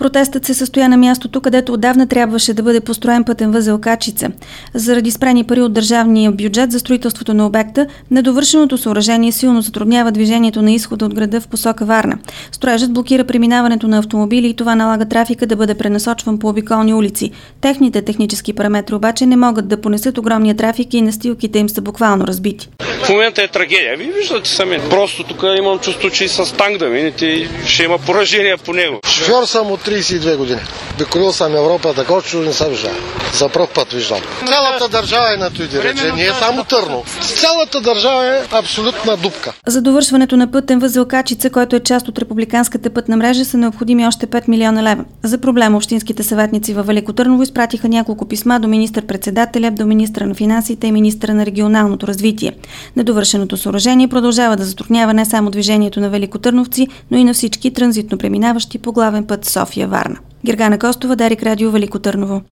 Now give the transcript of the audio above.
Протестът се състоя на мястото, където отдавна трябваше да бъде построен пътен възел Качица. Заради спрени пари от държавния бюджет за строителството на обекта, недовършеното съоръжение силно затруднява движението на изхода от града в посока Варна. Строежът блокира преминаването на автомобили и това налага трафика да бъде пренасочван по обиколни улици. Техните технически параметри обаче не могат да понесат огромния трафик и настилките им са буквално разбити. В момента е трагедия. Вие виждате сами. Просто тук имам чувство, че и с танк да минете и ще има поражения по него. Шофьор съм от 32 години. Обиколил съм Европа, такова чудо не съм виждал. За пръв път виждам. Цялата държава е на той рече, не е само Търново. Цялата държава е абсолютна дупка. За довършването на пътен възел Качица, който е част от републиканската пътна мрежа, са необходими още 5 милиона лева. За проблема общинските съветници във Велико Търново изпратиха няколко писма до министър-председателя, до министъра на финансите и министъра на регионалното развитие. Недовършеното съоръжение продължава да затруднява не само движението на великотърновци, но и на всички транзитно преминаващи по главен път София-Варна. Гергана Костова, Дарик Радио, Велико Търново.